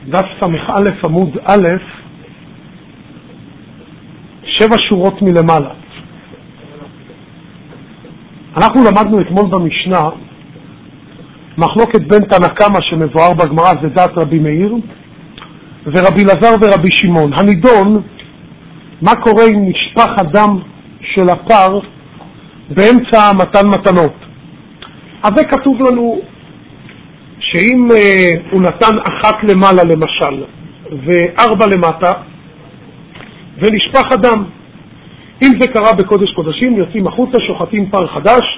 דף ס"א עמוד א', 7 שורות מלמעלה. אנחנו למדנו אתמול במשנה מחלוקת בין תנא קמא שמבואר בגמרא, זה דעת רבי מאיר, ורבי אלעזר ורבי שמעון. הנידון, מה קורה אם נשפך הדם של הפר באמצע מתן מתנות. אז זה כתוב לנו שאם הוא נתן 1 למעלה למשל ו4 למטה ונשפך הדם, אם זה קרה בקודש קודשים, יוצאים החוצה, שוחטים פר חדש,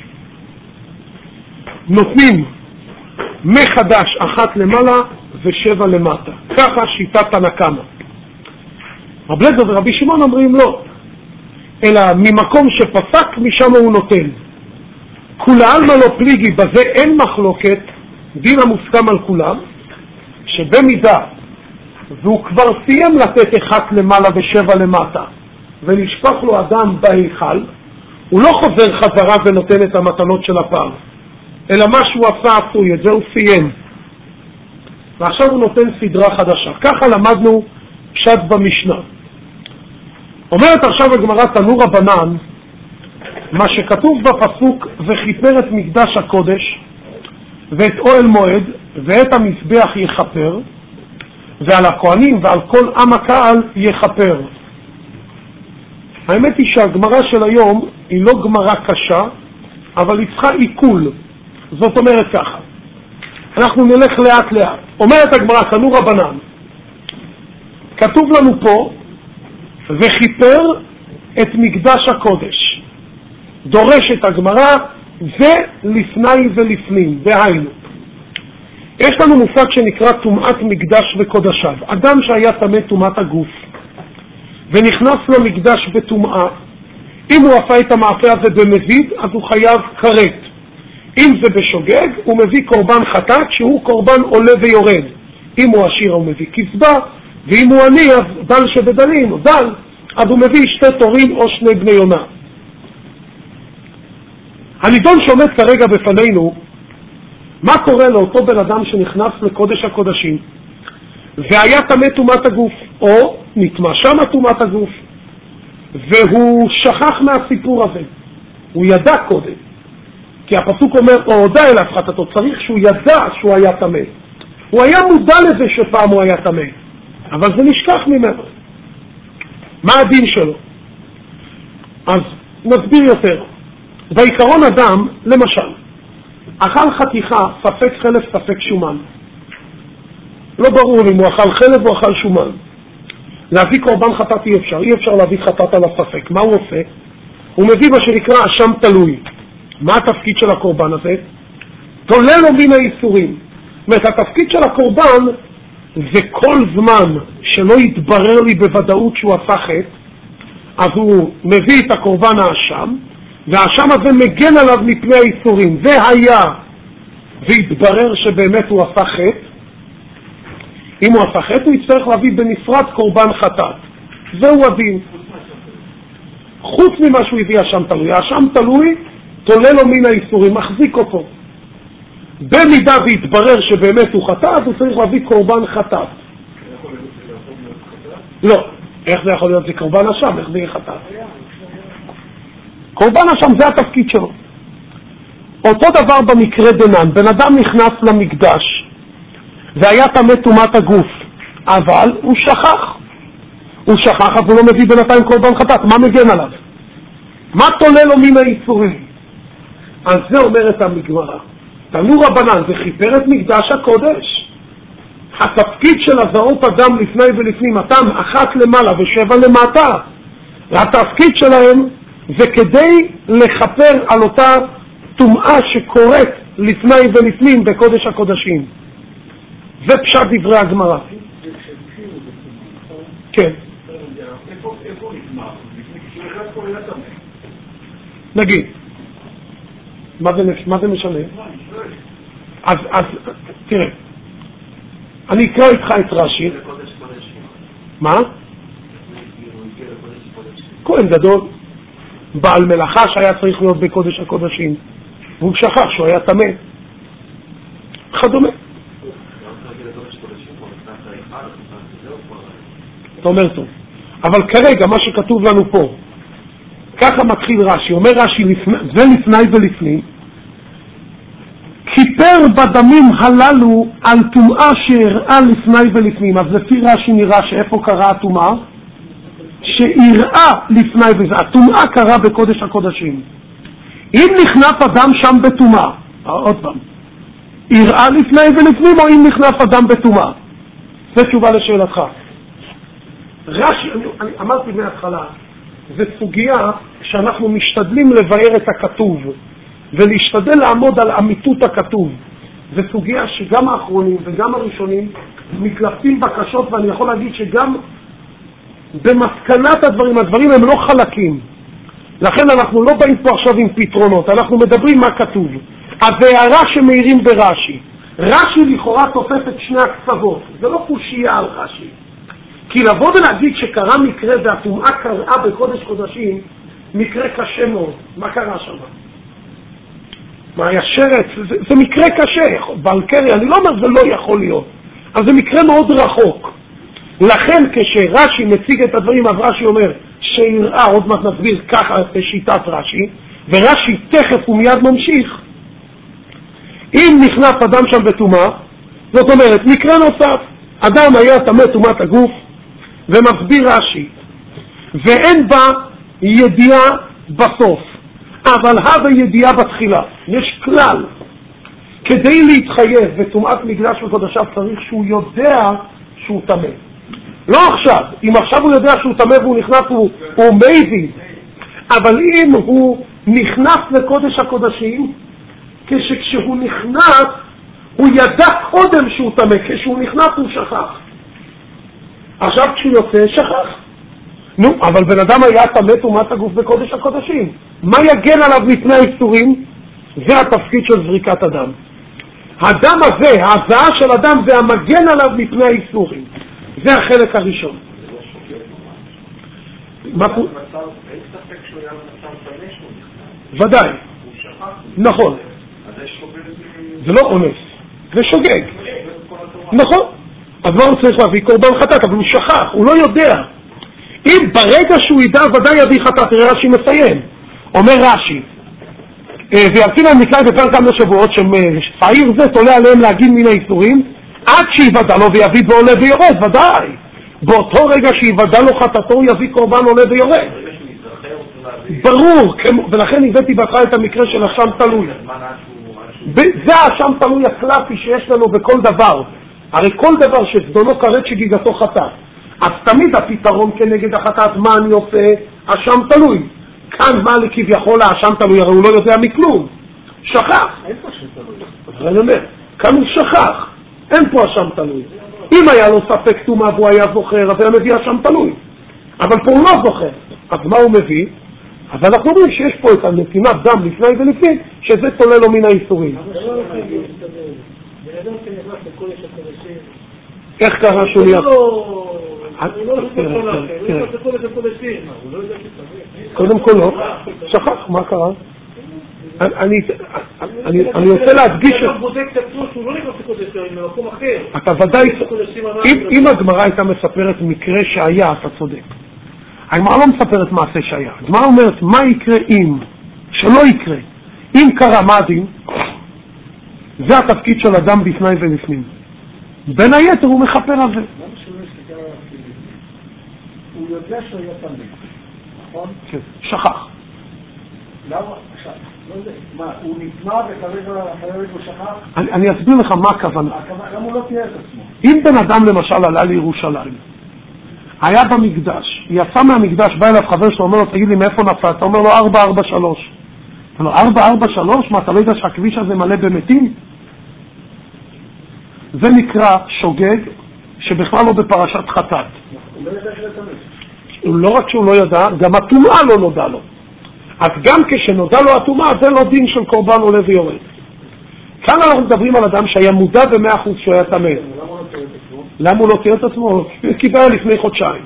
נותנים מחדש 1 למעלה ו7 למטה. ככה שיטת תנא קמא. רבי אלעזר ורבי שמעון אומרים לא, אלא ממקום שפסק משם הוא נותן. כולי עלמא לא פליגי, בזה אין מחלוקת, דין המוסכם על כולם, שבמידה והוא כבר סיים לתת 1 למעלה ו7 למטה ונשפך לו אדם בהיכל, הוא לא חוזר חזרה ונותן את המתנות של הפר, אלא מה שהוא עשה עשוי, את זה הוא סיים, ועכשיו הוא נותן סדרה חדשה. ככה למדנו פשט במשנה. אומרת עכשיו הגמרא תנו רבנן, מה שכתוב בפסוק וכיפר את מקדש הקודש ואת אוהל מועד ואת המזבח יחפר, ועל הכהנים ועל כל עם הקהל יחפר. האמת היא שהגמרא של היום היא לא גמרא קשה, אבל היא צריכה עיכול. זאת אומרת ככה, אנחנו נלך לאט לאט. אומרת הגמרא תנו רבנן, כתוב לנו פה וכיפר את מקדש הקודש. דורשת הגמרא זה לפני ולפנים, דהיינו יש לנו מושג שנקרא טומאת מקדש וקודשיו. אדם שהיה טמא טומאת הגוף ונכנס למקדש בטומאה, אם הוא עשה את המעשה הזה במזיד, אז הוא חייב כרת. אם זה בשוגג, הוא מביא קורבן חטאת שהוא קורבן עולה ויורד. אם הוא עשיר הוא מביא קצבה, ואם הוא עני אז דל שבדלים או דל, אז הוא מביא 2 תורים או 2 בני יונה. הנידון שעומד כרגע בפנינו, מה קורה לאותו בן אדם שנכנס לקודש הקודשים והיה טמא טומאת הגוף, או נטמא שם טומאת הגוף והוא שכח מהסיפור הזה? הוא ידע קודם, כי הפסוק אומר או הודע אל הפחתתו, צריך שהוא ידע שהוא היה טמא. הוא היה מודע לזה שפעם הוא היה טמא, אבל זה נשכח ממנו. מה הדין שלו? אז נסביר יותר. בעיקרון אדם, למשל, אכל חתיכה, ספק חלב, ספק שומן. לא ברור אם הוא אכל חלב או אכל שומן. להביא קורבן חטאת אי אפשר להביא חטאת על הספק. מה הוא עושה? הוא מביא מה שנקרא אשם תלוי. מה התפקיד של הקורבן הזה? תולה לו מן האיסורים. זאת אומרת, התפקיד של הקורבן זה כל זמן שלא יתברר לי בוודאות שהוא עשה חטא, אז הוא מביא את הקורבן האשם, והאשם הזה מגן עליו מפני האיסורים. זה היה והתברר שבאמת הוא עשה חטא. אם הוא עשה חטא הוא יצטרך להביא בנפרד קורבן חטאת. זהו הדין. חוץ ממה שהוא הביא אשם תלוי. האשם תלוי תולה לו מן האיסורים, מחזיק אותו. במידה והתברר שבאמת הוא חטא, אז הוא צריך להביא קורבן חטאת. לא. איך זה יכול להיות? זה קורבן אשם, איך זה יהיה חטאת? קורבן אשם זה התפקיד שלו. אותו דבר במקרה דנן, בן אדם נכנס למקדש והיה טמא טומאת הגוף, אבל הוא שכח, אז הוא לא מביא בינתיים קורבן חטאת. מה מגן עליו? מה תולה לו מן האיסורים? אז זה אומרת המגמרא תנו רבנן וכיפר את מקדש הקודש. התפקיד של הזרות אדם לפני ולפנים, אתם 1 למעלה ו7 למטה, והתפקיד שלהם זה כדי לחפר על אותה טומאה שקורית לפני ולפנים בקודש הקודשים. זה פשט דברי הגמרא. כן. נגיד, מה זה משנה? אז תראה, אני אקרא איתך את רש"י. מה? כהן גדול, בעל מלאכה שהיה צריך להיות בקודש הקודשים, והוא שכח שהוא היה טמא, כדומה. אתה אומר טוב. אבל כרגע מה שכתוב לנו פה, ככה מתחיל רש"י, אומר רש"י, זה לפני ולפנים, כיפר בדמים הללו על טומאה שהראה לפני ולפנים. אז לפי רש"י נראה שאיפה קרה הטומאה? שהראה לפני ולפנים. הטומאה קרה בקודש הקודשים. אם נכנס אדם שם בטומאה, עוד פעם, הראה לפני ולפנים או אם נכנס אדם בטומאה? זו תשובה לשאלתך. רש"י, אני אמרתי מההתחלה, זו סוגיה שאנחנו משתדלים לבאר את הכתוב ולהשתדל לעמוד על אמיתות הכתוב. זו סוגיה שגם האחרונים וגם הראשונים מתלבטים בקשות, ואני יכול להגיד שגם במסקנת הדברים הם לא חלקים. לכן אנחנו לא באים פה עכשיו עם פתרונות, אנחנו מדברים מה כתוב. הבהרה שמאירים ברש"י, רש"י לכאורה תופס את שני הקצוות, זה לא קושייה על רש"י. כי לבוא ולהגיד שקרה מקרה והטומאה קראה בקודש קודשים, מקרה קשה מאוד. מה קרה שם? מה היה שרץ? זה מקרה קשה. בלקרי, אני לא אומר זה לא יכול להיות, אבל זה מקרה מאוד רחוק. לכן כשרש"י מציג את הדברים, אז רש"י אומר שיראה, עוד מעט נסביר ככה בשיטת רש"י, ורש"י תכף ומיד ממשיך. אם נכנס אדם שם בטומאה, זאת אומרת, מקרה נוסף, אדם היה טמא טומאת הגוף, ומסביר רש"י, ואין בה ידיעה בסוף, אבל הווה ידיעה בתחילה. יש כלל, כדי להתחייב בטומאת מקדש וקודשיו צריך שהוא יודע שהוא טמא. לא עכשיו, אם עכשיו הוא יודע שהוא טמא והוא נכנס, הוא מבין, אבל אם הוא נכנס לקודש הקודשים, כשהוא נכנס, הוא ידע קודם שהוא טמא, כשהוא נכנס הוא שכח. עכשיו כשהוא יוצא, שכח. נו, אבל בן אדם היה טמא טומאת הגוף בקודש הקודשים. מה יגן עליו מפני האיסורים? זה התפקיד של זריקת הדם. הדם הזה, ההזעה של אדם, זה המגן עליו מפני האיסורים. זה החלק הראשון. ודאי. נכון. זה לא אונס, זה שוגג. נכון. אז מה הוא צריך להביא? קורבן חטאת, אבל הוא שכח, הוא לא יודע. אם ברגע שהוא ידע ודאי יביא חטאת, תראה רש"י מסיים. אומר רש"י, וירצין להם נקרא בפרק כמה שבועות, שפעיר זה תולה עליהם להגיד מן האיסורים, עד שיוודע לו ויביא ועולה ויורד, ודאי. באותו רגע שיוודע לו חטאתו, הוא יביא קורבן עולה ויורד. ברור, ולכן הבאתי בהתחלה את המקרה של אשם תלוי. זה האשם תלוי הקלאסי שיש לנו בכל דבר. הרי כל דבר שזדונו כרת שגיגתו חטאת. אז תמיד הפתרון כנגד החטאת, מה אני עושה? אשם תלוי. כאן מה לכביכול האשם תלוי? הרי הוא לא יודע מכלום. שכח. אין פה אשם תלוי. אני אומר, כאן הוא שכח. אין פה אשם תלוי. אם היה לו ספק תומה והוא היה זוכר, אז היה מביא אשם תלוי. אבל פה הוא לא זוכר. אז מה הוא מביא? אז אנחנו אומרים שיש פה את הנתינת דם לפני ולפני, שזה תולה לו מן האיסורים. איך קרה שהוא ליד? קודם כל לא. שכח, מה קרה? אני רוצה להדגיש אתה ודאי, אם הגמרא הייתה מספרת מקרה שהיה, אתה צודק. הגמרא לא מספרת מעשה שהיה. הגמרא אומרת מה יקרה אם, שלא יקרה. אם קרה, מה הדין? זה התפקיד של אדם בפני ולפנים. בין היתר הוא מחפר על זה. הוא יודע שהוא היה תמיד, נכון? כן, שכח. למה? לא יודע. מה, הוא נטמע וכרגע הוא שכח? אני אסביר לך מה הכוונה. למה הוא לא תהיה את עצמו? אם בן אדם למשל עלה לירושלים, היה במקדש, יצא מהמקדש, בא אליו חבר שלו, אומר לו, תגיד לי מאיפה נפלת? אומר לו 443. אומר לו 443? מה, אתה לא יודע שהכביש הזה מלא במתים? זה נקרא שוגג שבכלל לא בפרשת חטאת. הוא לא ידע שזה תמיד. לא רק שהוא לא ידע, גם הטומאה לא נודע לו. אז גם כשנודע לו הטומאה, זה לא דין של קורבן עולה ויורד. כאן אנחנו מדברים על אדם שהיה מודע ב100% שהוא היה טמא. למה הוא לא תיאר את עצמו? כי זה היה לפני חודשיים.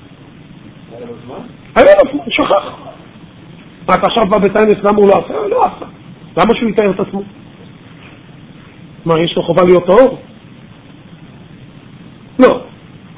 היה לו זמן, שכח. אתה עכשיו בא בטיינס, למה הוא לא עשה? לא עשה. למה שהוא יתאר את עצמו? מה, יש לו חובה להיות טהור?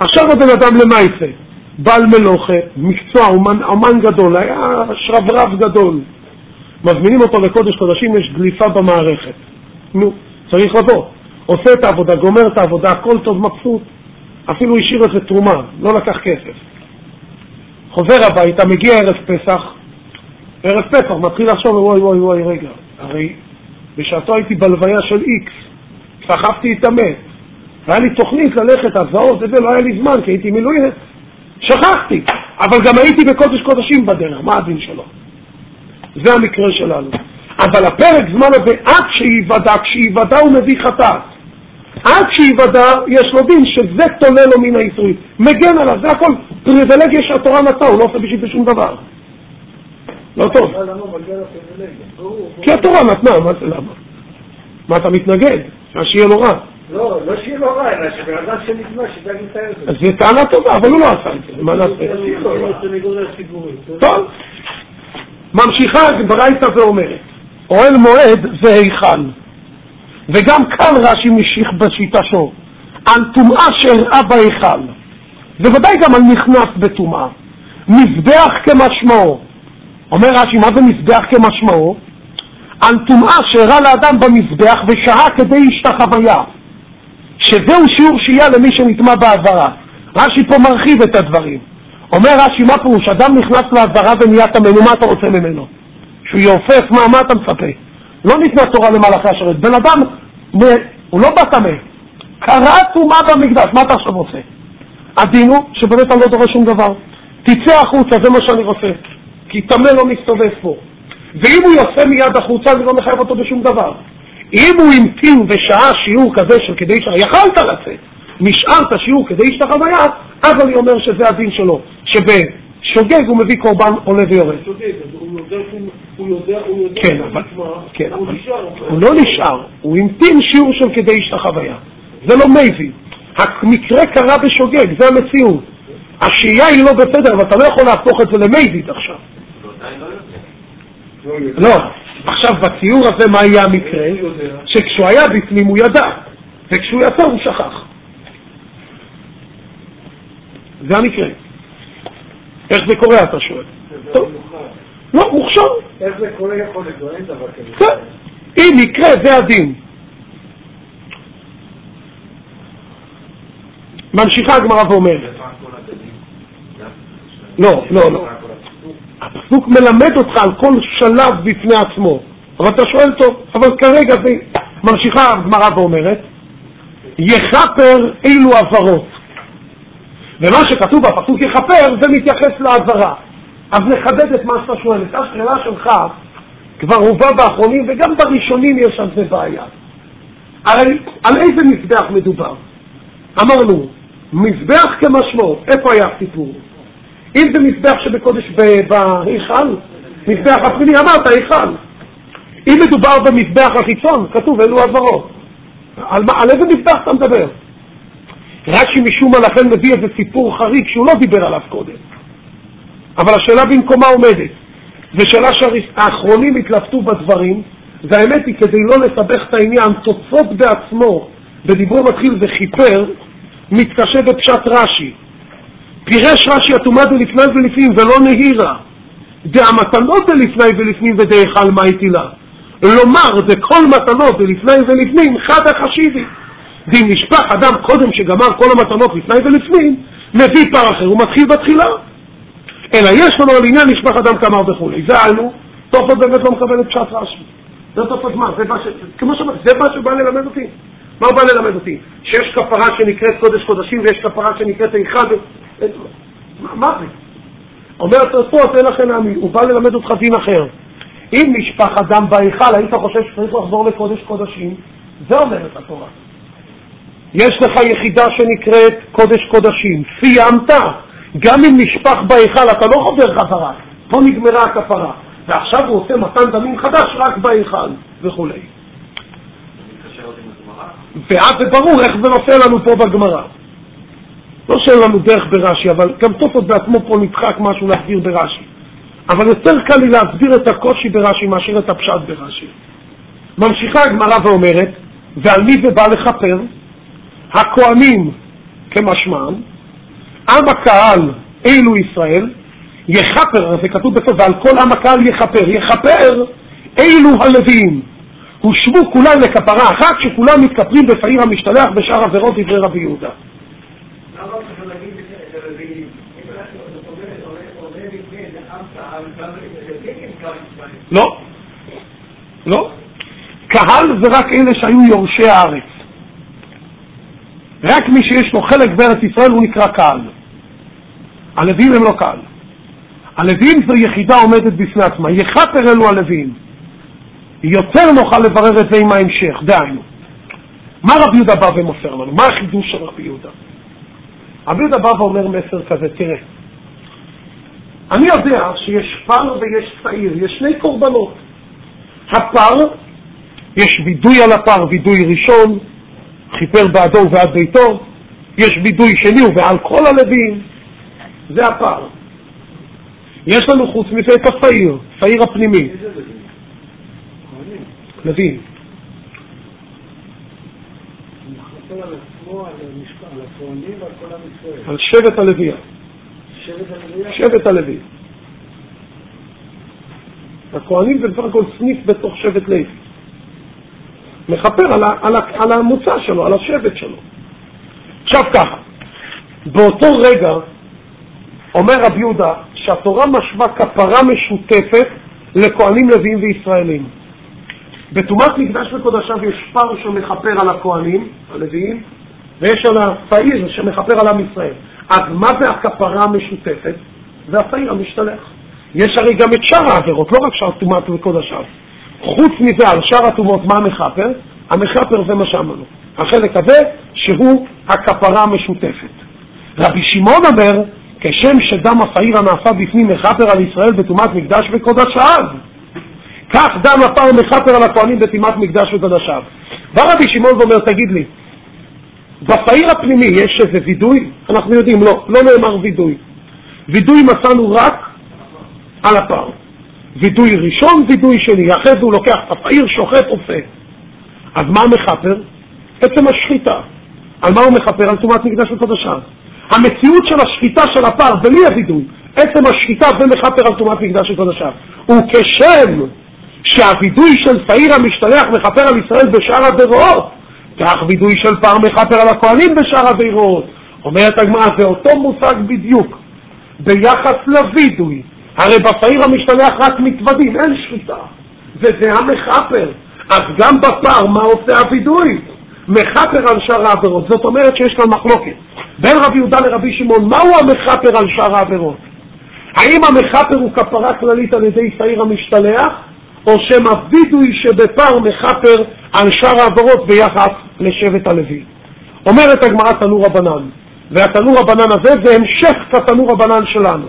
עכשיו הבן אדם למה יצא? בעל מלוכה, מקצוע, אומן גדול, היה שרברב גדול. מזמינים אותו לקודש קודשים, יש דליפה במערכת. נו, צריך לבוא. עושה את העבודה, גומר את העבודה, הכל טוב, מבסוט. אפילו השאיר איזה תרומה, לא לקח כסף. חוזר הביתה, מגיע ערב פסח, מתחיל לחשוב, וואי, רגע, הרי בשעתו הייתי בלוויה של איקס, סחבתי את המת, והיה לי תוכנית ללכת, הזעות, לא היה לי זמן, כי הייתי מילואים, שכחתי, אבל גם הייתי בקודש קודשים בדרך, מה הדין שלו? זה המקרה שלנו. אבל הפרק זמן הזה, עד כשיוודע הוא מביא חטאת. עד שיוודע יש לו דין שזה תולה לו מן האיסורים. מגן עליו, זה הכל פריבילגיה שהתורה נתנה, הוא לא עושה בשביל בשום דבר. לא טוב. כי התורה נתנה, מה זה למה? מה אתה מתנגד? שיהיה לו רע. לא שיהיה לו רע, אלא שבאדם שנקנה, שתגיד את זה. אז זה טענה טובה, אבל הוא לא עשה את זה. מה נעשה? טוב. ממשיכה ברייתא ואומרת, אוהל מועד זה היכל. וגם כאן רש"י משיך בשיטה שלו, על טומאה שהראה בהיכל. ובוודאי גם על נכנס בטומאה. מזבח כמשמעו. אומר רש"י, מה זה מזבח כמשמעו? על טומאה שהראה לאדם במזבח ושהה כדי השתחוויה. שזהו שיעור שהייה למי שנטמא בעברה. רש"י פה מרחיב את הדברים. אומר רש"י, מה פירוש? אדם נכנס לעברה ונהיה טמא, מה אתה רוצה ממנו? שהוא יופף, מה אתה מצפה? לא ניתנה תורה למלאכי השרת. בן אדם, הוא לא בא טמא. קרא טומאה במקדש, מה אתה עכשיו רוצה? הדין הוא שבאמת אני לא דורש שום דבר. תצא החוצה, זה מה שאני רוצה. כי טמא לא מסתובב פה. ואם הוא יוצא מיד החוצה, אני לא מחייב אותו בשום דבר. אם הוא המתין ושעה שיעור כזה של כדי יכלת לצאת, נשארת שיעור כדי השתחוויה, אז אני אומר שזה הדין שלו, שבשוגג הוא מביא קורבן עולה ויורד. כן, אבל הוא לא נשאר, הוא המתין שיעור של כדי השתחוויה. זה לא מביא. המקרה קרה בשוגג, זה המציאות. השהייה היא לא בסדר, אבל אתה לא יכול להפוך את זה למייבית עכשיו. לא, עכשיו בציור הזה מה היה המקרה? שכשהוא היה בפנים הוא ידע, וכשהוא יצא הוא שכח. זה המקרה. איך זה קורה אתה שואל? לא, מוכשר. איך זה קורה יכול להיות? אין דבר כזה. כן, אם מקרה זה הדין. ממשיכה הגמרא ואומרת. לא. הפסוק מלמד אותך על כל שלב בפני עצמו. אבל אתה שואל טוב, אבל כרגע זה... ממשיכה הגמרא ואומרת, יחפר אילו עברות. ומה שכתוב בפסוק יחפר זה מתייחס לעברה. אז נחדד את מה שאתה שואל. את השאלה שלך כבר הובא באחרונים וגם בראשונים יש על זה בעיה. הרי על איזה מזבח מדובר? אמרנו, מזבח כמשמעות. איפה היה הסיפור? אם זה מזבח שבקודש בהיכל, מזבח הפנימי, אמרת היכל. אם מדובר במזבח החיצון, כתוב אלו עברות. על איזה מזבח אתה מדבר? רש"י משום מה לכן מביא איזה סיפור חריג שהוא לא דיבר עליו קודם. אבל השאלה במקומה עומדת. ושאלה שהאחרונים התלבטו בדברים, והאמת היא כדי לא לסבך את העניין, תוצאות בעצמו, בדיבור מתחיל וחיפר, מתקשה בפשט רש"י. פירש רש"י התומה דלפני ולפנים ולא נהירה. דהמתנות דלפני ולפנים ודהיכל מה איתילה. לומר דכל מתנות דלפני ולפנים חד החשיבי. דין נשפך אדם קודם שגמר כל המתנות לפני ולפנים, מביא פר אחר, הוא מתחיל בתחילה. אלא יש לנו על עניין נשפך אדם כמר וכו'. זה היינו, תופות באמת לא מקבל את פשט רש"י. זה תופות מה? זה מה שבא ללמד אותי. מה הוא בא ללמד אותי? שיש כפרה שנקראת קודש קודשים ויש כפרה שנקראת היכל. מה זה? אומרת אותו, תן לכם להאמין, הוא בא ללמד אותך דין אחר. אם נשפך אדם בהיכל, היית חושב שצריך לחזור לקודש קודשים, זה אומרת התורה. יש לך יחידה שנקראת קודש קודשים, סיימת, גם אם נשפך בהיכל, אתה לא חוזר חזרה, פה נגמרה הכפרה, ועכשיו הוא עושה מתן דמים חדש רק בהיכל וכו'. ואז זה ברור איך זה נושא לנו פה בגמרא. לא שאין לנו דרך ברש"י, אבל גם תופות בעצמו פה נדחק משהו להסביר ברש"י. אבל יותר קל לי להסביר את הקושי ברש"י מאשר את הפשט ברש"י. ממשיכה הגמרא ואומרת, ועל מי זה בא לכפר? הכהנים כמשמעם, עם הקהל אילו ישראל, יחפר, זה כתוב בסוף, ועל כל עם הקהל יחפר, יחפר אילו הלוויים. הושבו כולם לכפרה אחת שכולם מתכפרים בפעיר המשתלח בשאר עבירות דברי רבי יהודה. למה צריך להגיד את הלוויים? לא, לא. קהל זה רק אלה שהיו יורשי הארץ. רק מי שיש לו חלק בארץ ישראל הוא נקרא קהל. הלוויים הם לא קהל. הלוויים זו יחידה עומדת בפני עצמה. יחפר אלו הלוויים. יותר נוכל לברר את זה עם ההמשך. דהיינו, מה רבי יהודה בא ומוסר לנו? מה החידוש של רבי יהודה? רבי יהודה בא ואומר מסר כזה, תראה, אני יודע שיש פר ויש צעיר, יש שני קורבנות. הפר, יש וידוי על הפר, וידוי ראשון, חיפר בעדו ובעד ביתו, יש וידוי שני ובעל כל הלוויים, זה הפר. יש לנו חוץ מזה את הפעיר, פעיר הפנימי. לוויים. הוא מחפר על עצמו, על הכהנים ועל כל עם ישראל. על שבט הלוויה. שבט הלוי. הכהנים זה בסך הכל סניף בתוך שבט לוי. מחפר על המוצא שלו, על השבט שלו. עכשיו ככה, באותו רגע אומר רבי יהודה שהתורה משווה כפרה משותפת לכהנים לוויים וישראלים. בתומת מקדש וקודשיו יש פר שמחפר על הכהנים, הלוויים, ויש על הפעיר שמחפר על עם ישראל. אז מה זה הכפרה המשותפת? זה הפעיר המשתלח. יש הרי גם את שאר העבירות, לא רק שאר תומת וקודשיו. חוץ מזה, על שאר התומות, מה המחפר? המחפר זה מה שאמרנו. החלק הזה שהוא הכפרה המשותפת. רבי שמעון אומר, כשם שדם הפעיר הנעשה בפנים מחפר על ישראל בתומת מקדש וקודשיו, כך דם הפער מחפר על הכהנים בתומת מקדש וקודשיו. בא רבי שמעון ואומר, תגיד לי, בפעיר הפנימי יש איזה וידוי? אנחנו יודעים, לא נאמר וידוי. וידוי מצאנו רק על הפער. וידוי ראשון, וידוי שני. אחרי זה הוא לוקח את הפעיר, שוחט, עושה. אז מה המחפר? עצם השחיטה. על מה הוא מחפר? על תומת מקדש וקודשיו. המציאות של השחיטה של הפער, בלי הוידוי, עצם השחיטה ומחפר על תומת מקדש וקודשיו. וכשם שהוידוי של פעיר המשתלח מחפר על ישראל בשאר הדורות, כך וידוי של פער מחפר על הכהנים בשאר הדורות. אומרת הגמרא, זה אותו מושג בדיוק ביחס לוידוי. הרי בפעיר המשתלח רק מתוודים, אין שחיטה, וזה המחפר. אז גם בפער מה עושה הוידוי? מחפר על שאר העבירות. זאת אומרת שיש כאן מחלוקת בין רבי יהודה לרבי שמעון. מהו המחפר על שאר העבירות? האם המחפר הוא כפרה כללית על ידי פעיר המשתלח, או שמוידוי שבפער מחפר על שאר העבירות ביחס לשבט הלוי? אומרת הגמרא תנור רבנן, והתנור רבנן הזה זה המשך כתנור רבנן שלנו.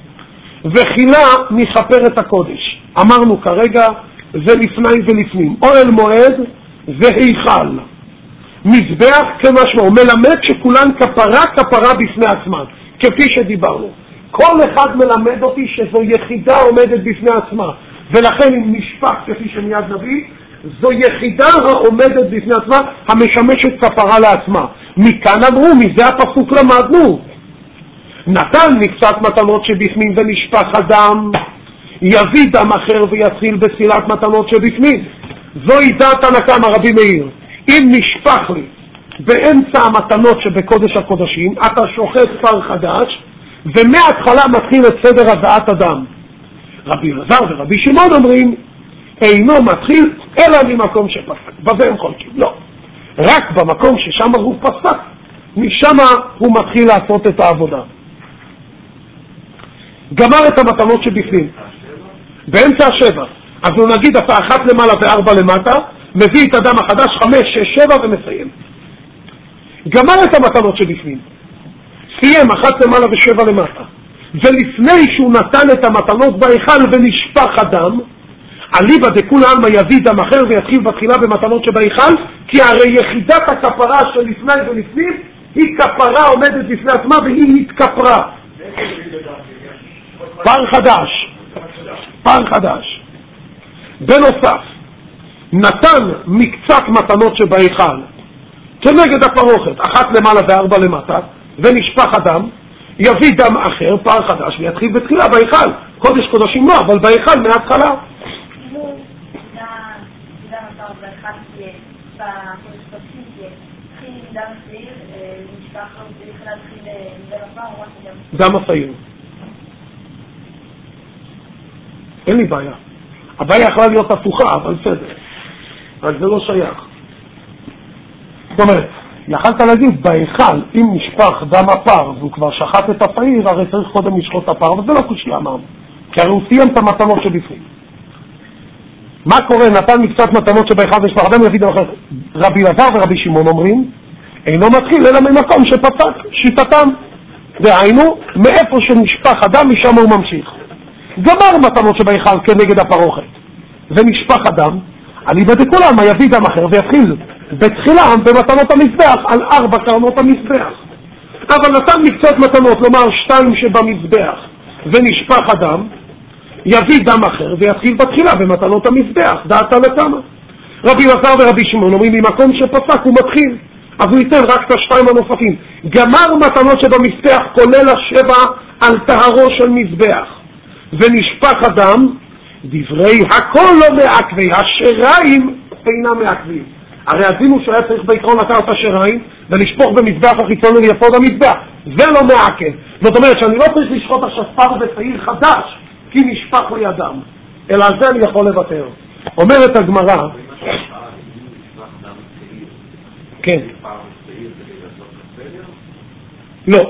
וחילה מחפרת הקודש, אמרנו כרגע, זה לפני ולפנים. אוהל מועד והיכל, מזבח כמשמעו, מלמד שכולן כפרה בפני עצמן, כפי שדיברנו. כל אחד מלמד אותי שזו יחידה עומדת בפני עצמה, ולכן אם נשפח כפי שמיד נביא, זו יחידה העומדת בפני עצמה, המשמשת כפרה לעצמה. מכאן אמרו, מזה הפסוק למדנו, נתן מקצת מתנות שבפנים ונשפח הדם, יביא דם אחר ויתחיל בסילת מתנות שבפנים. זוהי דעת הנקם הרבי מאיר. אם נשפח לי באמצע המתנות שבקודש הקודשים, אתה שוחט פר חדש, ומההתחלה מתחיל את סדר הבאת הדם. רבי אלעזר ורבי שמעון אומרים, אינו מתחיל אלא ממקום שפסק. בזה הם חולקים. לא. רק במקום ששם הוא פסק, משם הוא מתחיל לעשות את העבודה. גמר את המתנות שבפנים. באמצע השבע. אז הוא נגיד אתה 1 למעלה ו4 למטה, מביא את הדם החדש 5, 6, 7 ומסיים. גמר את המתנות שבפנים. סיים 1 למעלה ו7 למטה. ולפני שהוא נתן את המתנות בהיכל ונשפך הדם, אליבא דכולי עלמא יביא דם אחר ויתחיל בתחילה במתנות שבהיכל, כי הרי יחידת הכפרה של לפני ולפנים היא כפרה עומדת בפני עצמה והיא התכפרה. פר חדש. פר חדש. בנוסף, נתן מקצת מתנות שבהיכל כנגד הפרוכת, 1 למעלה ו4 למטה, ונשפך הדם, יביא דם אחר, פר חדש, ויתחיל בתחילה בהיכל. קודש קודשים לא, אבל בהיכל מההתחלה. דם השעיר. אין לי בעיה. הבעיה יכולה להיות הפוכה, אבל בסדר. רק זה לא שייך. זאת אומרת, יכלת להגיד, בהיכל, אם נשפך דם הפר והוא כבר שחט את השעיר, הרי צריך קודם לשחוט את הפר, אבל זה לא קושי אמרנו. כי הרי הוא סיים את המתנות שבפנים. מה קורה? נתן מקצת מתנות שבהיכל ושפך דם, יביא דם אחר. רבי אלעזר ורבי שמעון אומרים, אינו מתחיל אלא ממקום שפסק שיטתם. דהיינו, מאיפה שנשפך הדם, משם הוא ממשיך. גמר מתנות שבהיכל כנגד הפרוכת. ונשפך הדם, על יבד כולם, יביא דם אחר ויתחיל בתחילה במתנות המזבח על 4 קרנות המזבח. אבל נתן מקצת מתנות, לומר 2 שבמזבח, ונשפך הדם, יביא דם אחר ויתחיל בתחילה במתנות המזבח. דעתה לכמה? רבי אלעזר ורבי שמעון אומרים, ממקום שפסק הוא מתחיל, אז הוא ייתן רק את 2 הנוספים. גמר מתנות שבמזבח כולל 7 על טהרו של מזבח, ונשפך הדם, דברי הכל לא מעכבי, השריים אינם מעכבים. הרי הדינו שהיה צריך בעיקרון לקחת את השריים ולשפוך במזבח החיצוני ליסוד המזבח, זה לא מעכב. זאת אומרת שאני לא צריך לשחוט עכשיו פר ושעיר חדש כי נשפך לי הדם, אלא על זה אני יכול לוותר. אומרת הגמרא, כן, לא,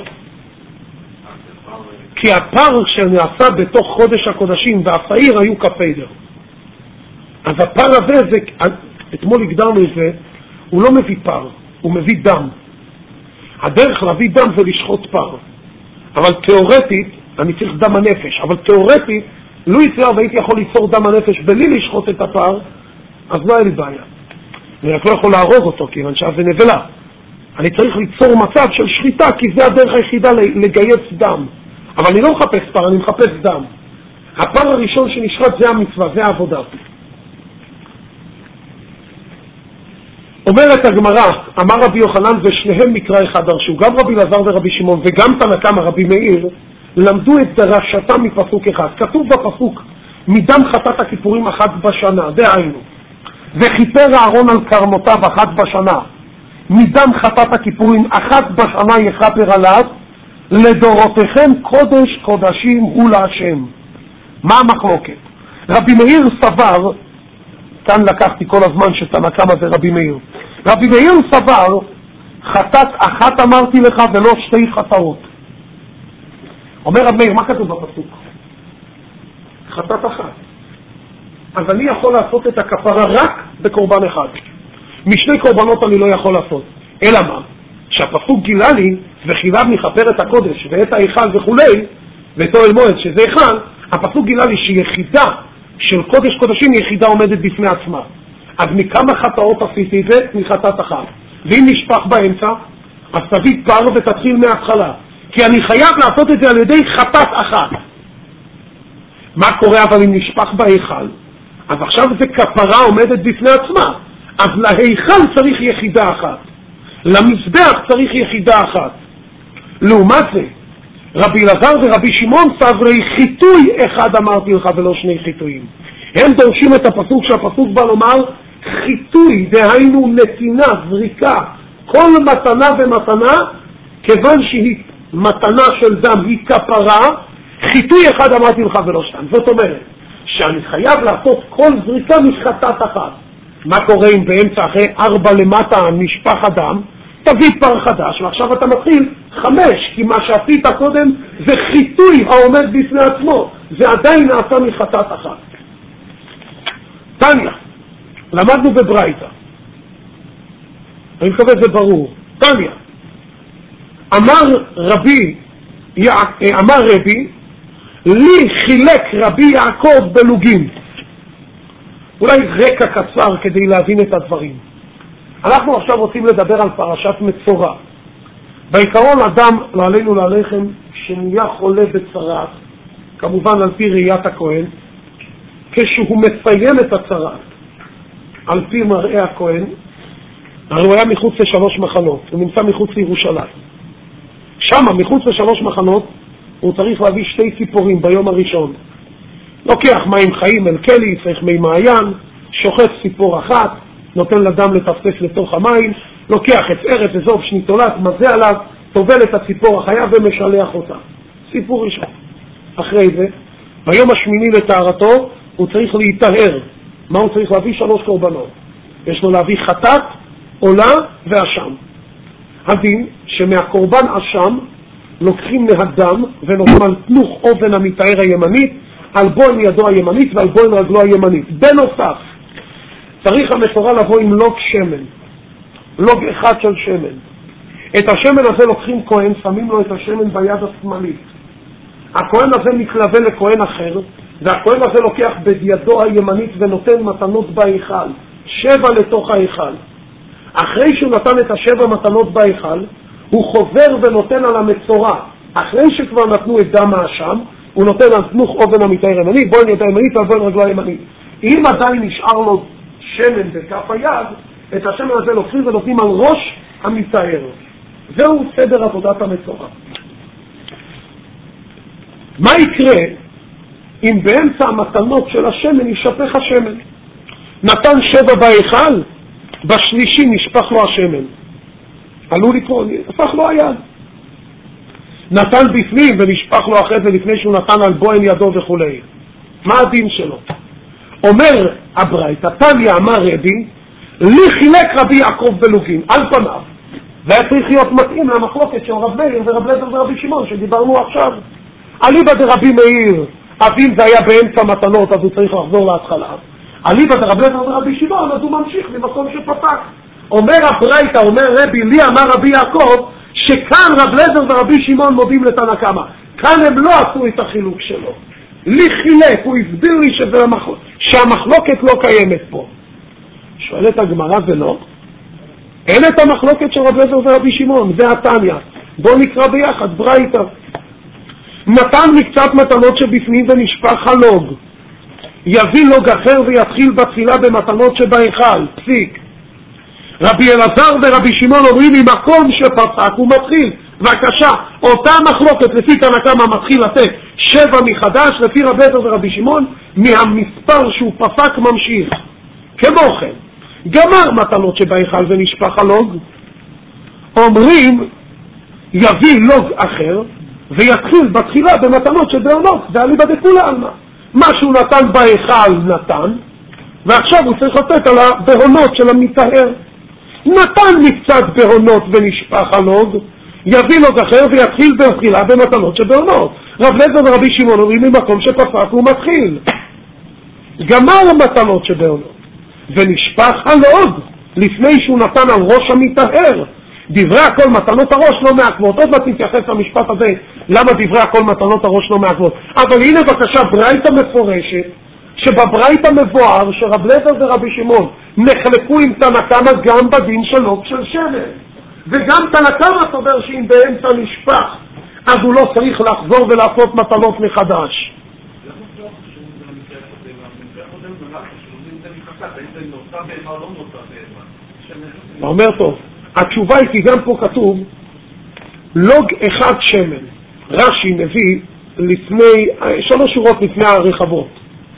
כי הפר שנעשה בתוך חודש הקודשים והשעיר היו כפדר. אז הפר הזה, אתמול הגדרנו את זה, הוא לא מביא פר, הוא מביא דם. הדרך להביא דם זה לשחוט פר. אבל תיאורטית, אני צריך דם הנפש, אבל תיאורטית, לא יצר והייתי יכול ליצור דם הנפש בלי לשחוט את הפר, אז לא היה לי בעיה. אני רק לא יכול להרוג אותו, כיוון שאז זה נבלה. אני צריך ליצור מצב של שחיטה, כי זה הדרך היחידה לגייס דם. אבל אני לא מחפש פר, אני מחפש דם. הפר הראשון שנשחט זה המצווה, זה העבודה. אומרת הגמרא, אמר רבי יוחנן ושניהם מקרא אחד דרשו, גם רבי אלעזר ורבי שמעון וגם תנא קמא רבי מאיר, למדו את דרשתם מפסוק אחד. כתוב בפסוק, מדם חטאת הכיפורים 1 בשנה, דהיינו, וכיפר אהרון על קרנותיו 1 בשנה, מדם חטאת הכיפורים 1 בשנה יכפר עליו, לדורותיכם קודש קודשים הוא להשם. מה המחלוקת? רבי מאיר סבר, כאן לקחתי כל הזמן שתנא קמא זה רבי מאיר, רבי מאיר סבר, חטאת 1 אמרתי לך ולא 2 חטאות. אומר רבי מאיר, מה כתוב בפסוק? חטאת 1. אז אני יכול לעשות את הכפרה רק בקורבן אחד. משני קורבנות אני לא יכול לעשות. אלא מה? שהפסוק גילה לי, וחילה מכפר את הקודש ואת ההיכל וכולי, ואת אוהל מועד שזה היכל, הפסוק גילה לי שיחידה של קודש קודשים יחידה עומדת בפני עצמה. אז מכמה חטאות עשיתי את זה? מחטאת 1. ואם נשפך באמצע, אז תביא פר ותתחיל מההתחלה. כי אני חייב לעשות את זה על ידי חטאת 1. מה קורה אבל אם נשפך בהיכל? אז עכשיו זה כפרה עומדת בפני עצמה. אז להיכל צריך יחידה 1. למזבח צריך יחידה 1. לעומת זה, רבי אלעזר ורבי שמעון סברי חיטוי 1 אמרתי לך ולא 2 חיטויים. הם דורשים את הפסוק שהפסוק בא לומר חיטוי, דהיינו נתינה, זריקה, כל מתנה ומתנה, כיוון שהיא מתנה של דם היא כפרה, חיטוי 1 אמרתי לך ולא 2. זאת אומרת שאני חייב לעשות כל זריקה מחטאת 1. מה קורה אם באמצע אחרי 4 למטה נשפך הדם? תביא פר חדש, ועכשיו אתה מתחיל 5, כי מה שעשית קודם זה חיטוי העומד בפני עצמו, זה עדיין נעשה מחטאת 1. תניא, למדנו בברייתא, אני מקווה זה ברור. תניא, אמר רבי, לי חילק רבי יעקב בלוגים. אולי רקע קצר כדי להבין את הדברים. אנחנו עכשיו רוצים לדבר על פרשת מצורע. בעיקרון אדם, לא עלינו להלכם, שנהיה חולה בצרעת, כמובן על פי ראיית הכהן, כשהוא מסיים את הצרעת, על פי מראה הכהן, הרי הוא היה מחוץ ל3 מחנות, הוא נמצא מחוץ לירושלים. שם, מחוץ לשלוש מחנות, הוא צריך להביא 2 ציפורים ביום הראשון. לוקח מים חיים אל כלי, צריך מי מעיין, שוחט ציפור אחת, נותן לדם לטפטף לתוך המים, לוקח את ארץ וזוב שניתולת, מזה עליו, טובל את הציפור החיה ומשלח אותה. סיפור ראשון. אחרי זה, ביום השמיני לטהרתו, הוא צריך להיטהר. מה הוא צריך להביא? 3 קורבנות. יש לו להביא חטאת, עולה ואשם. הדין שמהקורבן אשם לוקחים מהדם ונותנים על תנוך אובן המטהר הימנית, על בוין ידו הימנית ועל בוין רגלו הימנית. בנוסף, צריך המסורה לבוא עם לוג שמן, לוג אחד של שמן. את השמן הזה לוקחים כהן, שמים לו את השמן ביד השמאלית. הכהן הזה מתלווה לכהן אחר, והכהן הזה לוקח בידו הימנית ונותן מתנות בהיכל, 7 לתוך ההיכל. אחרי שהוא נתן את 7 מתנות בהיכל, הוא חוזר ונותן על המצורה. אחרי שכבר נתנו את דם האשם, הוא נותן על תנוך אובן המטהר הימני, בוין ידו הימנית ועל בוין רגלו הימנית. אם עדיין נשאר לו שמן בכף היד, את השמן הזה לוקחים ונותנים על ראש המטהר. זהו סדר עבודת המצורה. מה יקרה אם באמצע המתנות של השמן ישפך השמן? נתן 7 בהיכל, בשלישי נשפך לו השמן. עלול לקרוא, הפך לו היד. נתן בפנים ונשפך לו אחרי זה לפני שהוא נתן על בוין ידו וכו'. מה הדין שלו? אומר הברייתא, תניא אמר רבי, לי חילק רבי יעקב בלוגין, על פניו. והיה צריך להיות מתאים למחלוקת של רב מאיר ורב אליעזר ורבי שמעון שדיברנו עכשיו. אליבא דרבי מאיר, אביו זה היה באמצע מתנות, אז הוא צריך לחזור להתחלה. אליבא דרב אליעזר ורבי שמעון, אז הוא ממשיך ממקום שפתח. אומר הברייתא, אומר רבי, לי אמר רבי יעקב, שכאן רב אליעזר ורבי שמעון מודים לתנא קמא. כאן הם לא עשו את החילוק שלו. לי חילק, הוא הסביר לי שהמחלוקת לא קיימת פה. שואלת הגמרא, זה לא? אין את המחלוקת של רב אליעזר ורבי שמעון, זה התניא. בואו נקרא ביחד, ברייתא. נתן מקצת מתנות שבפנים ונשפך הלוג. יביא לוג אחר ויתחיל בתחילה במתנות שבהיכל. פסיק. רבי אלעזר ורבי שמעון אומרים ממקום שפסק הוא מתחיל. בבקשה, אותה מחלוקת לפי תנא קמא מתחיל לתת 7 מחדש, לפי רבי אלעזר ורבי שמעון מהמספר שהוא פסק ממשיך. כמו כן, גמר מתנות שבהיכל ונשפך הלוג, אומרים יביא לוג אחר ויתחיל בתחילה במתנות שבעונות, זה אליבא דכולי עלמא. מה שהוא נתן בהיכל נתן, ועכשיו הוא צריך לתת על הבהונות של המטהר. נתן מקצת בהונות ונשפך הלוג, יביא לוג אחר ויתחיל בתחילה במתנות שבעונות. רב אליעזר ורבי שמעון אומרים ממקום שפסק הוא מתחיל. גמר המתנות שבעונות ונשפך הלוג לפני שהוא נתן על ראש המטהר. דברי הכל מתנות הראש לא מעכבות. עוד מעט נתייחס למשפט הזה למה דברי הכל מתנות הראש לא מעכבות. אבל הנה בבקשה ברייתא מפורשת, שבברייתא מבואר שרב אליעזר ורבי שמעון נחלקו עם תנא קמא גם בדין של לוג של שמן, וגם תנא קמא סובר שאם באמצע נשפך אז הוא לא צריך לחזור ולעשות מתנות מחדש. אתה אומר טוב, התשובה היא כי גם פה כתוב לוג אחד שמן. רש"י מביא לפני 3 שורות לפני הרחבות,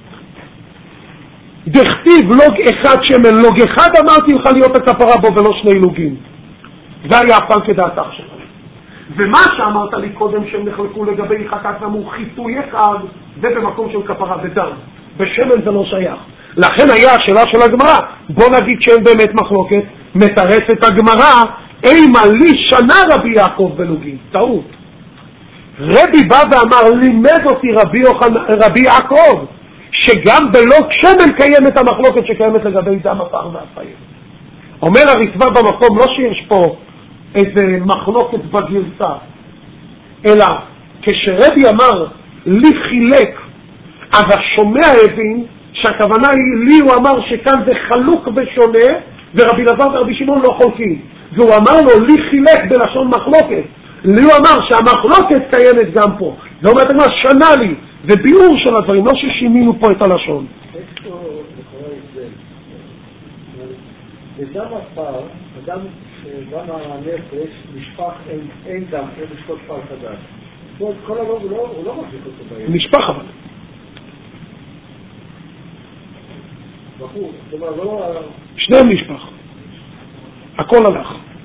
דכתיב לוג אחד שמן, לוג אחד אמרתי לך להיות הכפרה בו ולא 2 לוגים. זה היה הפעם כדעתך שלנו. ומה שאמרת לי קודם שהם נחלקו לגבי חטאת נמו חיטוי אחד, זה במקום של כפרה בדם, בשמן זה לא שייך. לכן היה השאלה של הגמרא, בוא נגיד שאין באמת מחלוקת, מתרצת הגמרא, אימה לי שנה רבי יעקב בלוגים. טעות. רבי בא ואמר, לימד אותי רבי יעקב, שגם בלוג שמן קיימת המחלוקת שקיימת לגבי דם הפר והפעיר. אומר הרצפה במקום, לא שיש פה איזה מחלוקת בגרסה, אלא כשרבי אמר, לי חילק, אבל שומע הבין, שהכוונה היא, לי הוא אמר שכאן זה חלוק ושונה, ורבי אלעזר ורבי שמעון לא חולקים. והוא אמר לו, לי חילק בלשון מחלוקת. לי הוא אמר שהמחלוקת קיימת גם פה. זה אומר, מה שנה לי, זה ביאור של הדברים, לא ששינינו פה את הלשון. בדם הפר, אדם שגם הנפש נשפך, אין דם, אין לשפוט פעם חדש. כל הרוב הוא לא מחזיק אותו בעיר. נשפך אבל. בחור, זאת אומרת, לא... שניהם נשפך. הכל הלך.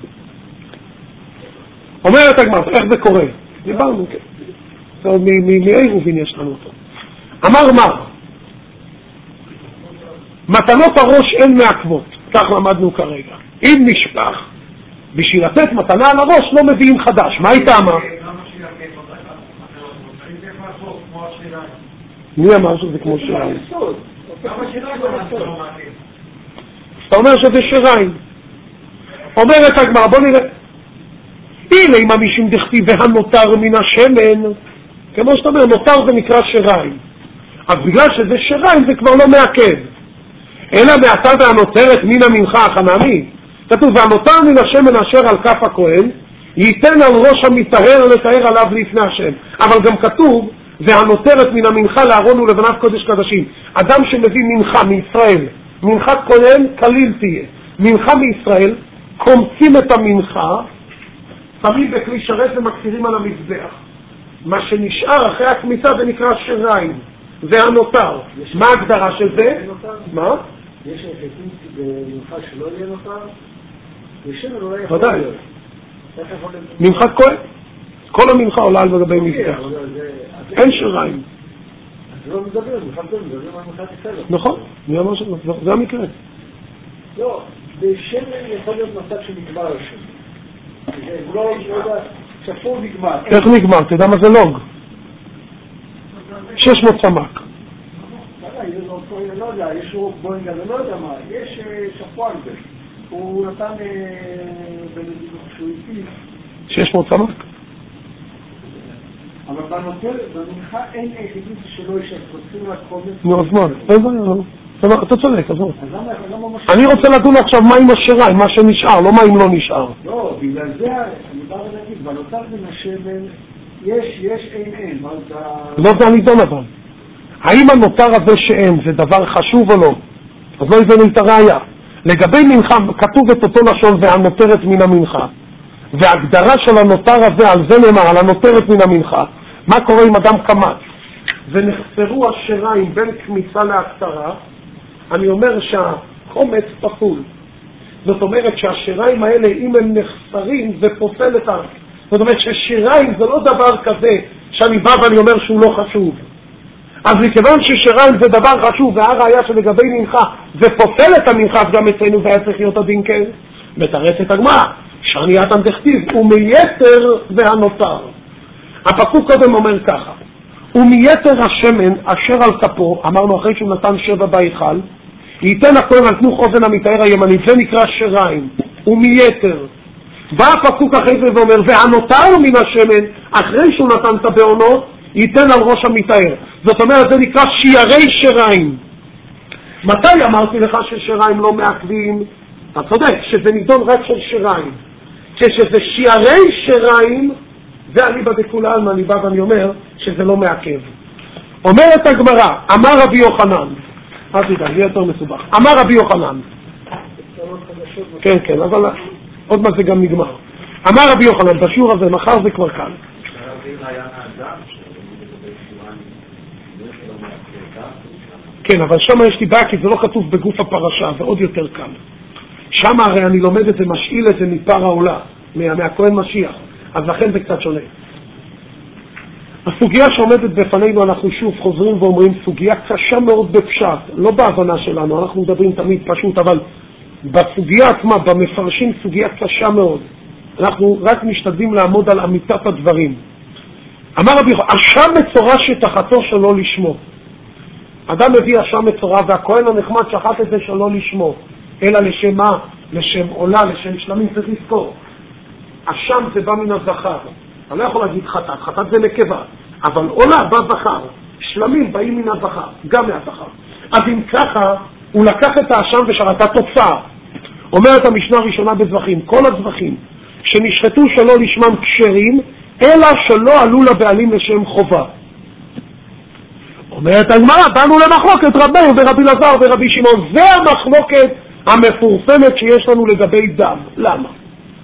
אומרת הגמרא, איך זה קורה? דיברנו, כן. מעירובין יש לנו אותו. אמר מה? מתנות הראש אין מעכבות, כך למדנו כרגע. אם נשפך, בשביל לתת מתנה על הראש לא מביאים חדש. מה היא טעמה? מי אמר שזה כמו שיריים? אתה אומר שזה שיריים. אומרת הגמרא, בוא נראה. הנה אם המשום דכתיב והנותר מן השמן, כמו שאתה אומר, נותר זה נקרא שיריים. אז בגלל שזה שיריים זה כבר לא מעכב. אלא מעתה והנותרת מן המנחה החנמי. כתוב, והנותר מן השמן אשר על כף הכהן, ייתן על ראש המטהר לתאר עליו לפני השם. אבל גם כתוב, והנותרת מן המנחה לארון ולבניו קודש קדשים. אדם שמביא מנחה מישראל, מנחת כהן כליל תהיה. מנחה מישראל, קומצים את המנחה, שמים בכלי שרת ומקצירים על המזבח. מה שנשאר אחרי הקמיצה זה נקרא שיריים. זה הנותר. מה ההגדרה של זה? מה? יש אפקטים במנחה שלא יהיה נותר? ושמן אולי יכול ודאי. להיות. מנחת כהן. כל המנחה עולה על גבי מזבח. אין שיריים. אז לא מדבר, מנחת כהן, מדברים על מנחת ישראל. נכון, מי אמר שלא? זה המקרה. לא, בשמן יכול להיות מצב שנגמר השמן. הוא לא יודע, שפור נגמר. איך נגמר? תדע מה זה לוג? 600 סמ"ק. לא יודע, יש רוב בוינג, אני לא יודע מה, יש שפואן זה. הוא נתן בנדידות שהוא איתי. 600 סמ"ק? אבל במנחה אין חידוש שלא יש, רוצים רק קומץ. נו, אז מה? אין בעיה, אתה צודק, אז מה? אז למה ממש... אני רוצה לדון עכשיו מה עם השיריים, מה שנשאר, לא מה אם לא נשאר. לא, בגלל זה, אני בא להגיד, בנותר מן השמן, יש, אין. לא זה הנידון אבל. האם הנותר הזה שאין זה דבר חשוב או לא? אז לא הבאנו את הראיה. לגבי מנחה כתוב את אותו לשון והנותרת מן המנחה. והגדרה של הנותר הזה, על זה נאמר, על הנותרת מן המנחה. מה קורה אם אדם קמץ? ונחסרו השיריים בין כמיצה להקטרה, אני אומר שהקומץ פסול. זאת אומרת שהשיריים האלה, אם הם נחסרים, זה פוסל את הארץ. זאת אומרת ששיריים זה לא דבר כזה שאני בא ואני אומר שהוא לא חשוב. אז מכיוון ששיריים זה דבר חשוב, והראיה שלגבי מנחה זה פוסל את המנחה, גם אצלנו והיה צריך להיות הדין כן, מתרצת הגמרא, שרנייתן דכתיב, ומייתר והנותר. הפסוק קודם אומר ככה, ומייתר השמן אשר על כפו, אמרנו אחרי שהוא נתן 7 בהיכל, ייתן הכהן על תנוך אוזן המטהר הימנית, זה נקרא שיריים, ומייתר. בא הפסוק אחרי זה ואומר, והנותר מן השמן, אחרי שהוא נתן את הבעונות, ייתן על ראש המטהר. זאת אומרת, זה נקרא שיערי שיריים. מתי אמרתי לך ששיריים לא מעכבים? אתה צודק, שזה נידון רק של שיריים. כשזה שיערי שיריים, זה אני בדקולה על מה אני בא ואני אומר שזה לא מעכב. אומרת הגמרא, אמר רבי יוחנן, אל תדע, זה יותר מסובך. אמר רבי יוחנן, כן, אבל עוד מה זה גם נגמר. אמר רבי יוחנן, בשיעור הזה, מחר זה כבר קל. כן, אבל שם יש לי בעיה, כי זה לא כתוב בגוף הפרשה, זה עוד יותר קל. שם הרי אני לומד את זה, משאיל את זה מפר העולה, מהכהן משיח, אז לכן זה קצת שונה. הסוגיה שעומדת בפנינו, אנחנו שוב חוזרים ואומרים, סוגיה קשה מאוד בפשט, לא בהבנה שלנו, אנחנו מדברים תמיד פשוט, אבל בסוגיה עצמה, במפרשים, סוגיה קשה מאוד. אנחנו רק משתדלים לעמוד על אמיתת הדברים. אמר רבי יוחנן, אשם מצורע שתחתו שלא לשמו. אדם מביא אשם מצורע, והכהן הנחמד שחט את זה שלא לשמו. אלא לשם מה? לשם עולה, לשם שלמים, צריך לזכור. אשם זה בא מן הזכר. אני לא יכול להגיד חטאת, חטאת זה נקבה. אבל עולה בא זכר. שלמים באים מן הזכר, גם מהזכר. אז אם ככה, הוא לקח את האשם ושרתה תוצאה. אומרת המשנה הראשונה בזבחים, כל הזבחים שנשחטו שלא לשמם כשרים, אלא שלא עלו לבעלים לשם חובה. אומרת הגמרא, באנו למחלוקת רבינו ורבי אלעזר ורבי שמעון. זה המחלוקת המפורסמת שיש לנו לגבי דם. למה?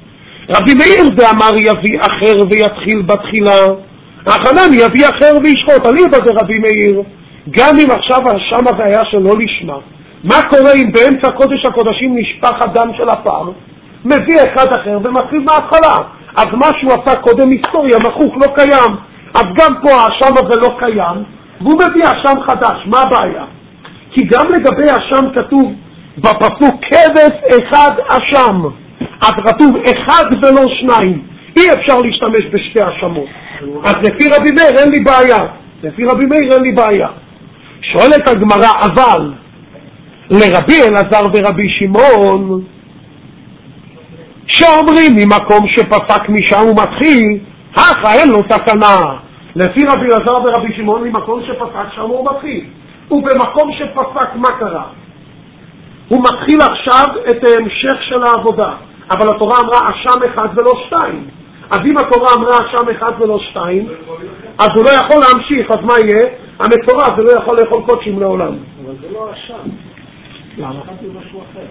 רבי מאיר דאמר יביא אחר ויתחיל בתחילה, החנן יביא אחר וישחוט. אליבא דרבי מאיר, גם אם עכשיו השם הזה היה שלא לשמה, מה קורה אם באמצע קודש הקודשים נשפך הדם של הפר? מביא אחד אחר ומתחיל מההתחלה. אז מה שהוא עשה קודם היסטוריה, מחוק, לא קיים. אז גם פה השם הזה לא קיים, והוא מביא השם חדש. מה הבעיה? כי גם לגבי השם כתוב בפסוק כבש אחד השם, אז כתוב אחד ולא שניים. אי אפשר להשתמש בשתי השמות. אז לפי רבי מאיר אין לי בעיה. לפי רבי מאיר אין לי בעיה. שואלת הגמרא, אבל לרבי אלעזר ורבי שמעון שאומרים ממקום שפסק משם הוא מתחיל, אין לו תקנה. לפי רבי אלעזר ורבי שמעון ממקום שפסק שם הוא מתחיל, ובמקום שפסק מה קרה? הוא מתחיל עכשיו את ההמשך של העבודה, אבל התורה אמרה אשם אחד ולא שתיים. אז אם התורה אמרה אשם אחד ולא שתיים, אז הוא לא יכול להמשיך. אז מה יהיה? המצורע זה לא יכול לאכול קודשים לעולם. אבל זה לא אשם. למה? שחטתי משהו אחר.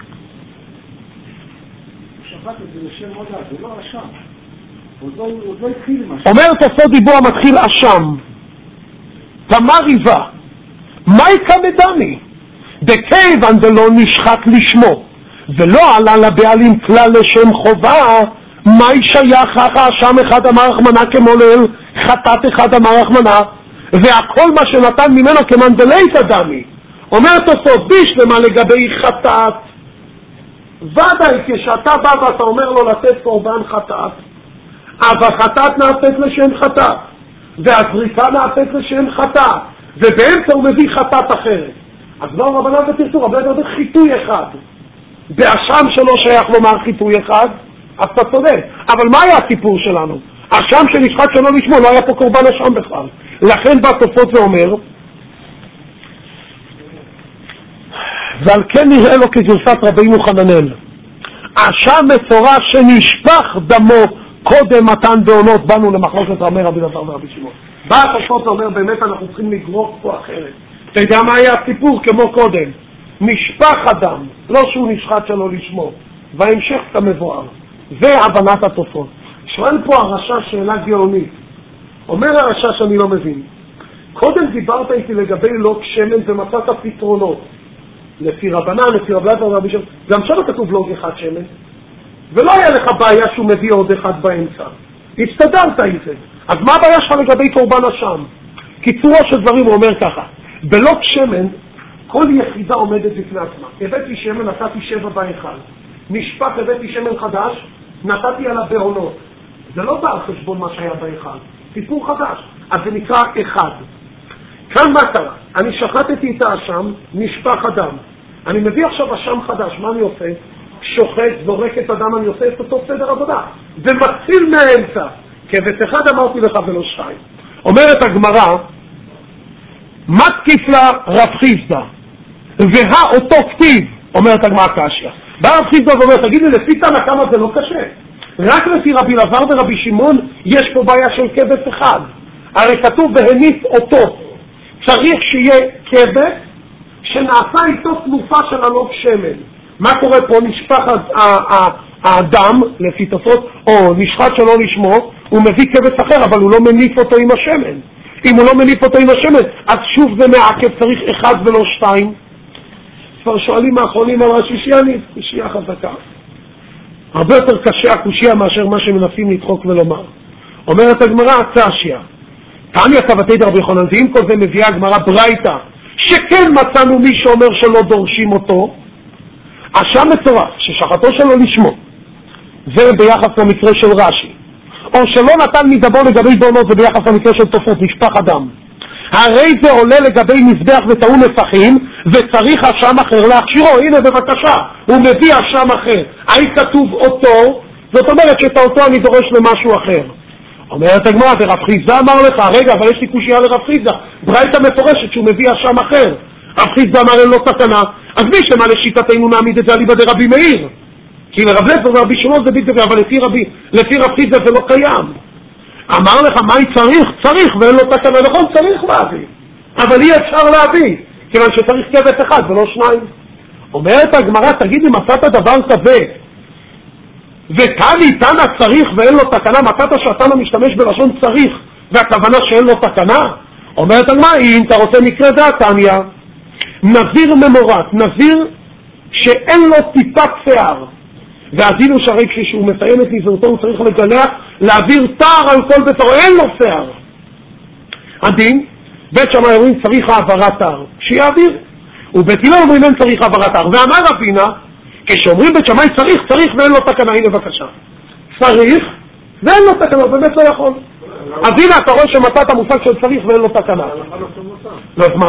שחטתי זה לשם מודע, זה לא אשם. עוד לא התחיל משהו. אומר תוספות דיבור המתחיל אשם, תמר ריבה, מהי כמדמי? דכיוון דלא נשחט לשמו, ולא עלה לבעלים כלל לשם חובה, מהי שייך אשם אחד אמר רחמנה כמולל, חטאת אחד אמר רחמנה, והכל מה שנתן ממנו כמנדלית אדמי. אומר תוספות בישלמה לגבי חטאת, ודאי כשאתה בא ואתה אומר לו לתת קורבן חטאת, אבל חטאת נעשית לשם חטאת, והזריקה נעשית לשם חטאת, ובאמצע הוא מביא חטאת אחרת. אז לא רבנן ותרצו, רבנן זה חיטוי אחד. באשם שלו שייך לומר חיטוי אחד, אז אתה צודק. אבל מה היה הסיפור שלנו? אשם שנשחט שלא לשמו, לא היה פה קורבן אשם בכלל. לכן בתוספות ואומר, ועל כן נראה לו כגרסת רבינו חננאל, אשם מצורע שנשפך דמו קודם מתן בעונות. באנו למחלוקת רבי אלעזר ורבי שמעון. בא התוספות ואומר, באמת אנחנו צריכים לגרוק פה אחרת. אתה יודע מה היה הסיפור? כמו קודם, נשפך הדם, לא שהוא נשחט שלא לשמו, וההמשך אתה מבואר. זה הבנת התוספות. שואל פה הרשע שאלה גאונית. אומר הרשע שאני לא מבין, קודם דיברת איתי לגבי לוג שמן ומצאת פתרונות לפי רבנן, לפי רבי אלעזר ורבי שמעון, גם שם כתוב לוג אחד שמן, ולא היה לך בעיה שהוא מביא עוד אחד באמצע, הסתדרת עם זה. אז מה הבעיה שלך לגבי קורבן אשם? קיצורו של דברים הוא אומר ככה, בלוג שמן כל יחידה עומדת בפני עצמה. הבאתי שמן, נתתי 7 בהיכל, נשפט, הבאתי שמן חדש, נתתי עליו בעונות. זה לא בא על חשבון מה שהיה בהיכל, סיפור חדש, אז זה נקרא אחד. כאן מה קרה? אני שחטתי את האשם, נשפך אדם, אני מביא עכשיו אשם חדש, מה אני עושה? שוחט, זורק את אדם, אני עושה את אותו סדר עבודה, ומציל מהאמצע. כבש אחד אמרתי לך ולא שתיים. אומרת הגמרא, מה תקיף לה רב חיסדא? והאותו כתיב, אומרת הגמרא קשיא. בא רב חיסדא ואומר, תגיד לי, לפי תנא כמה זה לא קשה? רק לפי רבי אלעזר ורבי שמעון יש פה בעיה של כבש אחד. הרי כתוב והניף אותו. צריך שיהיה כבש שנעשה איתו תנופה של הלוג שמן. מה קורה פה? נשפך האדם, לפי תוספות, או נשחט שלא לשמו, הוא מביא כבש אחר, אבל הוא לא מניף אותו עם השמן. אם הוא לא מניף אותו עם השמן, אז שוב זה מעכב, צריך אחד ולא שתיים. כבר שואלים האחרונים על השישייה, שישייה חזקה. הרבה יותר קשה הקושיה מאשר מה שמנסים לדחוק ולומר. אומרת הגמרא, קשיא. תניא כבתי דרבי יוחנן, ועם כל זה מביאה הגמרא ברייתא, שכן מצאנו מי שאומר שלא דורשים אותו, אשם מצורע, ששחטו שלו לשמו, זה ביחס למקרה של רש"י, או שלא נתן מדבו לגבי בעונות, זה ביחס למקרה של תוספות, נשפך אדם. הרי זה עולה לגבי מזבח וטעון נפחים, וצריך אשם אחר להכשירו. הנה בבקשה, הוא מביא אשם אחר. האם כתוב אותו? זאת אומרת שאת אותו אני דורש למשהו אחר. אומרת הגמרא, ורב חיסדא אמר לך, רגע, אבל יש לי קושיה לרב חיסדא, ברייתא מפורשת שהוא מביא אשם אחר. רב חיסדא אמר אין לו תקנה, אז מי שמה לשיטתנו נעמיד את זה אליבא דרבי מאיר, כי לרב לזר ורבי שמעון זה בלתי, אבל לפי רב חיסדא זה לא קיים. אמר לך מה צריך? צריך, ואין לו תקנה. נכון, צריך להביא, אבל אי אפשר להביא, כיוון שצריך כבש אחד ולא שניים. אומרת הגמרא, תגיד לי, מצאת דבר כזה ותני תנא צריך ואין לו תקנה, מצאת שהתנא משתמש בלשון צריך והכוונה שאין לו תקנה? אומרת הגמרא, אם אתה רוצה מקרה דעתניא, נזיר ממורת, נזיר שאין לו טיפת שיער, והדינו שהרי כשהוא מסיים את נזירותו הוא צריך לגלח, להעביר תער על כל ביתו, אין לו שיער. הדין, בית שמאי אומרים צריך העברת תער, שיעביר, ובית הלל אומרים אין צריך העברת תער. ואמר רבינה, כשאומרים בית שמאי צריך ואין לו תקנה, הנה בבקשה, צריך ואין לו תקנה, באמת לא יכול. אז הנה אתה רואה שמצאת המושג של צריך ואין לו תקנה. לא, אז מה?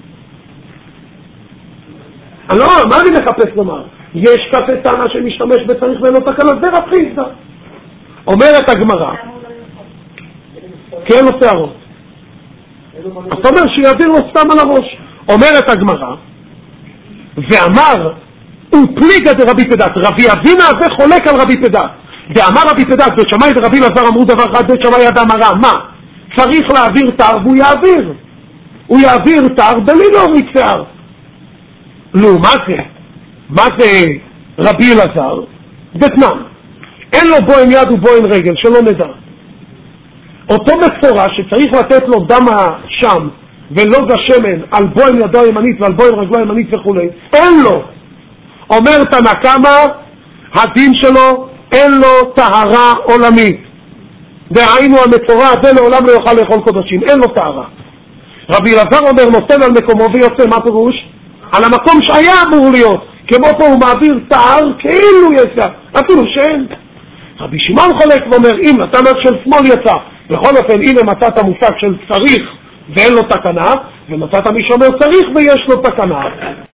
לא, מה אני מחפש לומר? יש כזה טענה שמשתמש בצריך ואין לו תקנה, זה רב חיסדא. אומרת הגמרא, כי אין לו שערות. זאת אומרת שיעביר לו סתם על הראש. אומרת הגמרא, ואמר, ופליגא דרבי פדת, רבי אבינה הזה חולק על רבי פדת. ואמר רבי פדת, בית שמאי ורבי אלעזר אמרו דבר אחד, בית שמאי אדם הרע, מה? צריך להעביר תער והוא יעביר. הוא יעביר תער בלי להוריד שיער. לא, מה זה? מה זה רבי אלעזר? בתנן. אין לו בוהן יד ובוהן רגל, שלא נדע. אותו מפורש שצריך לתת לו דם השם ולוג השמן על בוהן ידו הימנית ועל בוהן רגלו הימנית וכו', אין לו. אומר תנא קמא, הדין שלו אין לו טהרה עולמית. דהיינו המפורש הזה לעולם לא יוכל לאכול קודשים, אין לו טהרה. רבי אלעזר אומר נותן על מקומו ויוצא, מה פירוש? על המקום שהיה אמור להיות, כמו פה הוא מעביר טהר כאילו יש, אפילו שאין. רבי שמעון חולק ואומר, אם נתן של שמאל יצא, בכל אופן הנה מצאת המושג של צריך ואין לו תקנה, ומצאת מי שאומר צריך ויש לו תקנה.